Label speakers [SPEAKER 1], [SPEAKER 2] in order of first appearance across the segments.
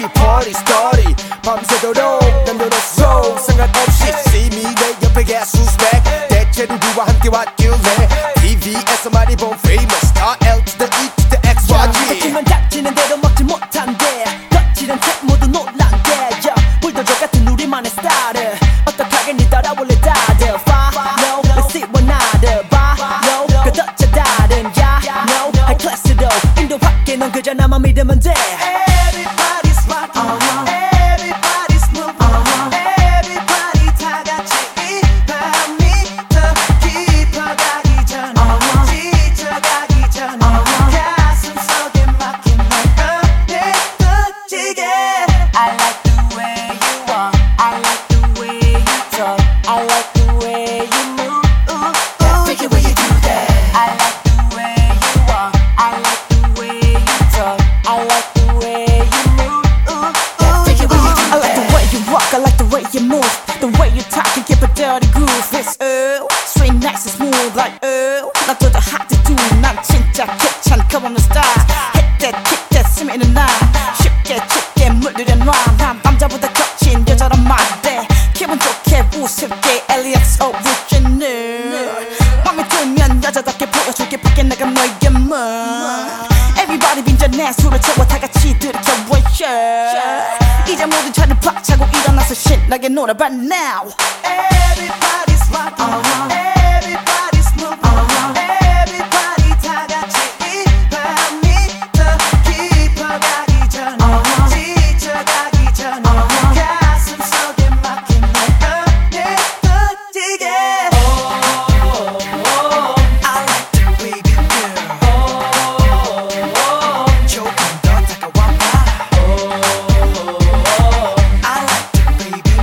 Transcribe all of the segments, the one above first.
[SPEAKER 1] party starty 밤새도록 남녀노소 상관없이 See me 내 옆에 개수백 대체 누구와 함께 왔길래 TV에서 많이 본 famous star L to the E to the X, Y, G
[SPEAKER 2] 닥치면 닥치는 대로 먹지 못한대 거칠은 책 모두 놀란대 불도저 같은 우리만의 스타일 어떡하게 니 따라올래 다들 Follow, let's see what 나를 follow 그덧자 다른 ya know high class로 인도 밖에 넌 그저 나만 믿으면 돼
[SPEAKER 3] Everybody's rockin', everybody's moving, everybody 다 같이 이 밤이 더 깊어가기 전에 지쳐가기 전에 가슴 속에 막힌 널 터지게 I like the way you walk, I like the way you talk, I like the way you move. Figure way you do that. I like the way you walk, I like the way you talk, I like the way you move. Figure way you do that.
[SPEAKER 2] I like the way you walk, I like the way you move The way you talk and keep a dirty groove It's straight nice and smooth like 나도 더 hot to do 난 진짜 괜찮고 없는 style Hit that, kick that, 스미는 나 쉽게 물들인 rhyme 난 남자보다 거친 여자란 말대 기분 좋게 우습게 LEX original 맘에 들면 여자답게 보여줄게 밖에 나간 너의 몸 Everybody 빈잔에 술을 채워 다 같이 들이켜 이제 모든 차를 팍 차고 일어나서 신나게 놀아봐 now
[SPEAKER 3] Everybody's rockin', everybody's moving, everybody 다 같이 이 밤이 더 깊어가기 전에 지쳐가기 전에 가슴 속에 막힌 널 터지게 I like the way you move 조금 더 다가와봐 I like the way you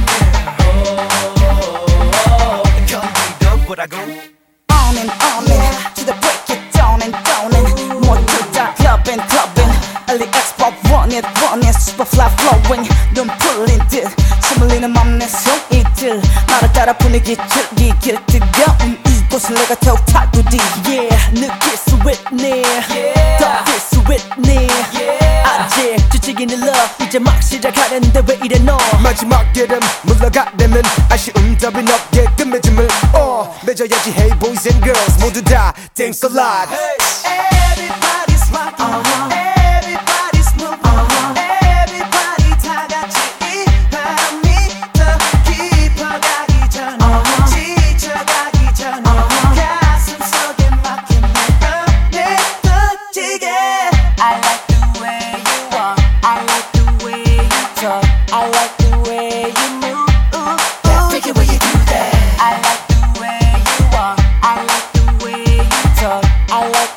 [SPEAKER 3] move Come lead up what I go
[SPEAKER 2] On and to the break it down and 모두 다 clubbing LEX pop run it super fly flowing 눈 풀린 듯 스물리는 맘내 소이들 나를 따라 분위기 즐기길 뜨거운 이곳을 내가 더욱 탈부디 Yeah 느낄 수 있네 더 feel 수 있네 아직 지치기는 love 이제 막 시작하는데 왜 이래 너
[SPEAKER 1] 마지막 게름 물러가려면 아쉬움 더는 없게 끝맺음을 맺어야지 Hey boys and girls 모두 다 thanks a lot
[SPEAKER 3] Everybody's rockin', everybody's moving, everybody 다 같이 이 밤이 더 깊어가기 전에 지쳐가기 전에 가슴 속에 막힌 널 터지게 I like the way you walk, I like the way you talk, I like the way you move. Figure way you do that. I like the way you walk, I like the way you talk, I like